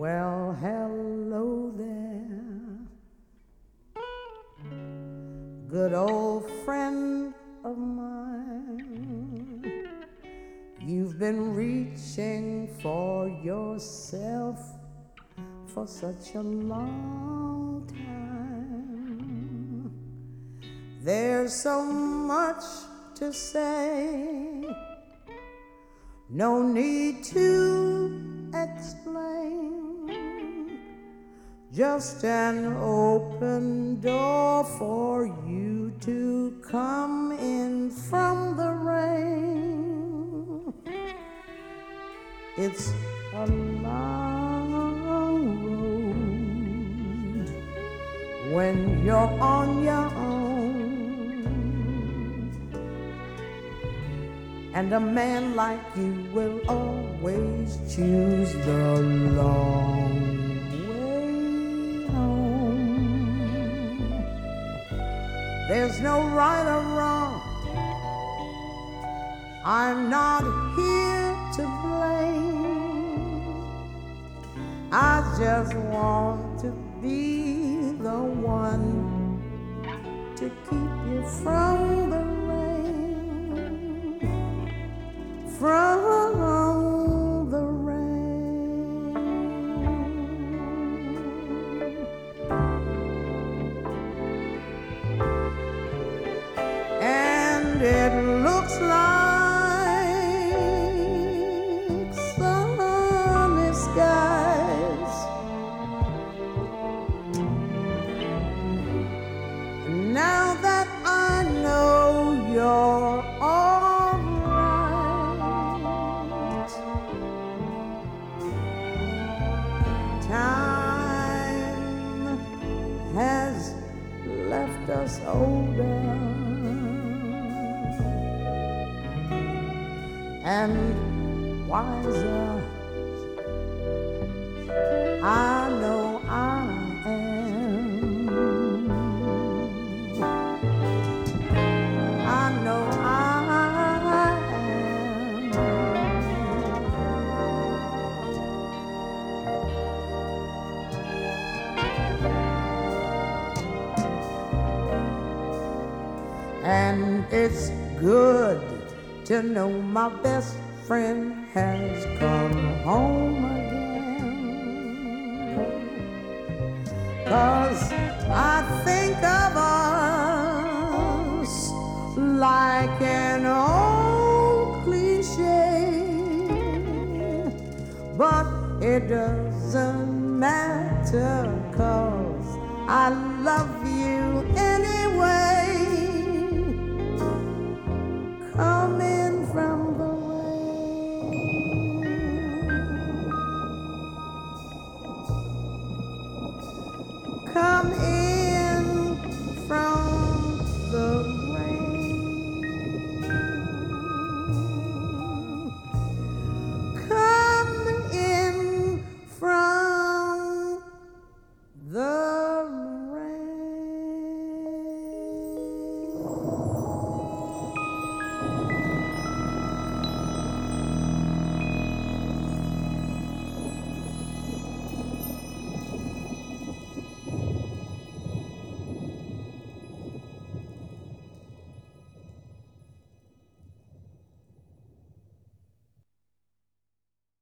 Well, hello there, good old friend of mine. You've been reaching for yourself for such a long time. There's so much to say, no need to explain. Just an open door for you to come in from the rain. It's a long road when you're on your own, and a man like you will always choose the long way home. There's no right or wrong, I'm not here to blame. I just want to be the one to keep you from the rain, from the rain. And it looks like sunny skies. Now that I know you're all right, time has left us older and wiser. I know I am. I know I am. And it's good to know my best friend has come home again. 'Cause I think of us like an old cliche, but it doesn't